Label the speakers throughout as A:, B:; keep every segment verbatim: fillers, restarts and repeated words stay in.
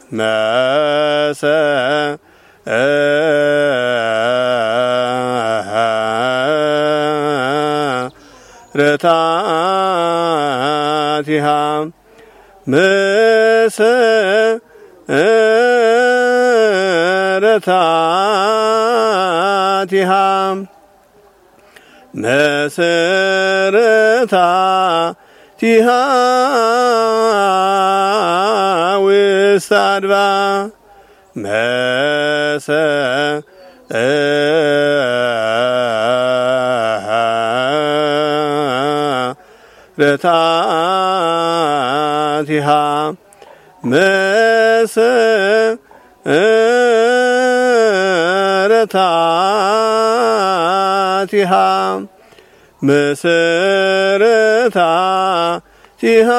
A: መሰ ረታቲሃ መሰረታቲሃ መሰረታቲሃ ውስተ አድባር መሰረታቲሃ መሰረታቲሃ መሰረታቲሃ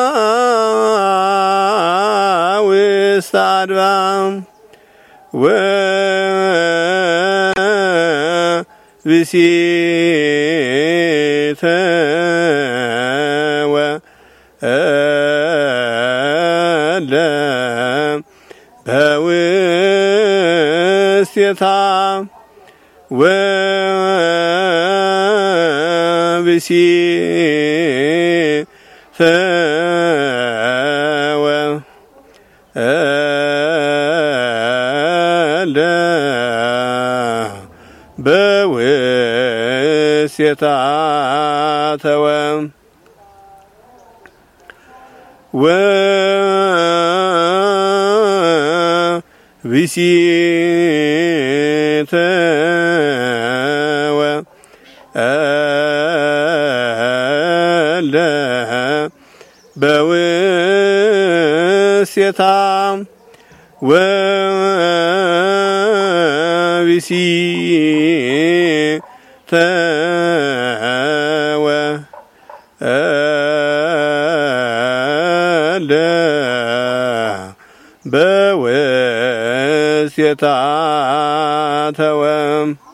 A: ውስተ አድባር ወብእሲተ ወእለ በውስቴታ ወብእሲተ ወእለ በውስቴታ ተወ ወብእሲተ ወእለ በውስቴታ ወብእሲተ ወእለ በውስቴታ ተወ